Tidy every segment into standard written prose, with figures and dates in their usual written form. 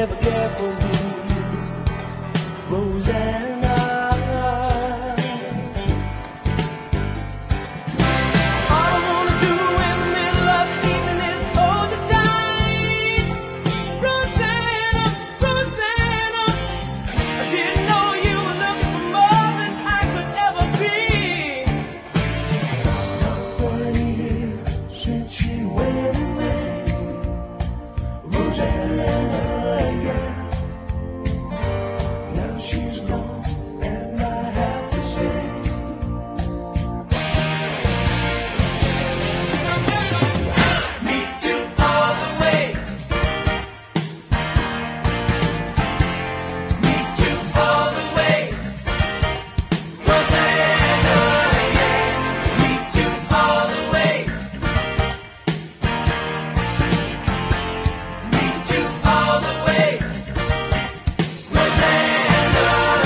never care for me, Rosanna. All I wanna do in the middle of the evening is hold you tight, Rosanna, Rosanna. I didn't know you were looking for more than I could ever be. Not quite a year since she went away, Rosanna, yeah. Now she's gone, and I have to say, me too all the way. Me too all the way. Rosanna, yeah. Me too all the way. Me too all the way. Rosanna,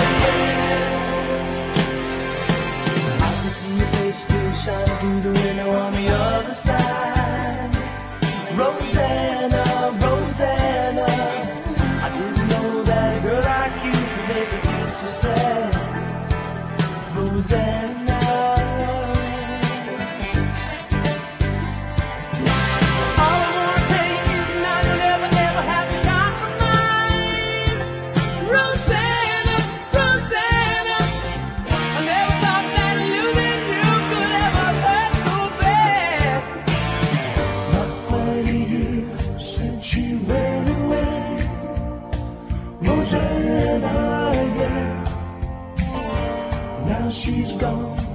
yeah. I can see your face still shining through the window on the other side. Rosanna, Rosanna, I didn't know that a girl like you could make me feel so sad, Rosanna. All I wanna tell you is tonight you'll never, ever have to compromise, Rosanna, Rosanna. I never thought that losing you could ever hurt so bad. Not quite a year since she went away, Rosanna, yeah. Now she's gone,